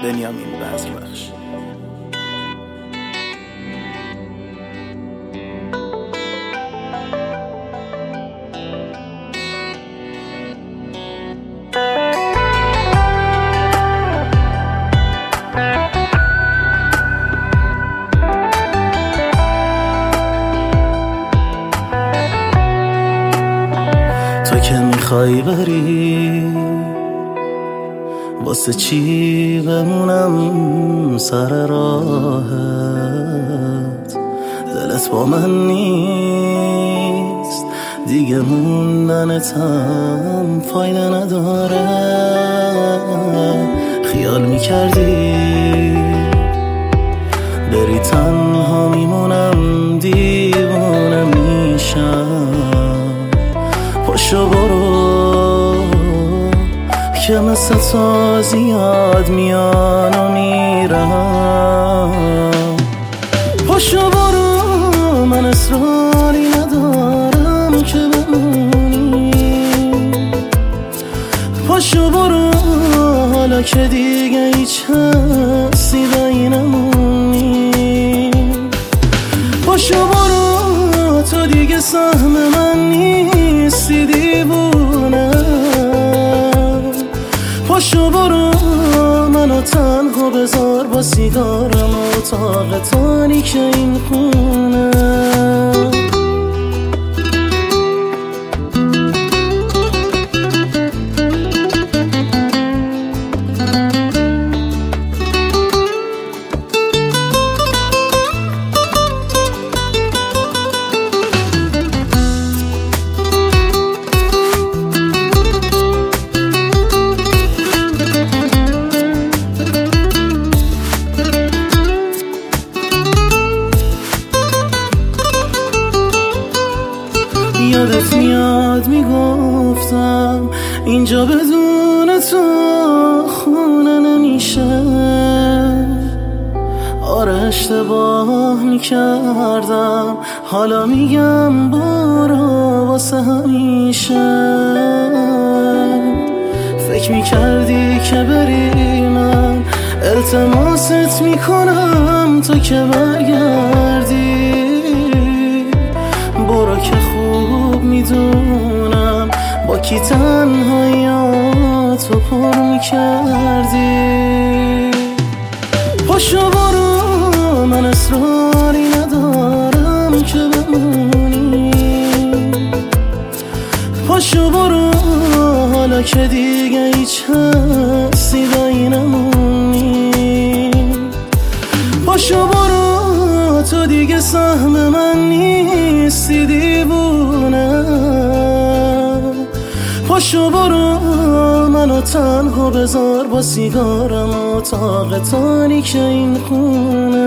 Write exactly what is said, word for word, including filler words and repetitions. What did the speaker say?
بنیامین بزربخش. تو که میخوای بری واسه چی بمونم سر راهت؟ دلت با من نیست دیگه، موندنتم فایده نداره. خیال میکردی بری تنها میمونم، دیوانه میشم. پاشو برو که مثل تو زیاد میان و میرم. پاشو برو من اصراری ندارم که بمونی. پاشو برو حالا که دیگه هیچ حسی بینمونی. پاشو برو تو دیگه سهم من نیستی دیوونه. پاشو برو منو تنها بذار با سیگارم و اتاق تاریک این خونه. یادت میاد میگفتم اینجا بدون تو خونه نمیشه. آره اشتباه میکردم، حالا میگم برو واسه همیشه. فکر میکردی که بری من التماست میکنم تو که برگردی. برو که خوب میدونم با کی تنهاییاتو پر میکردی. پاشو برو من اصراری ندارم که بمونی. پاشو برو حالا که دیگه هیچ حسی بینمونی. پاشو برو تو دیگه سهم من نیستی دیوونه. پاشو برو منو تنها بذار با سیگارم و اتاق تاریک این خونه.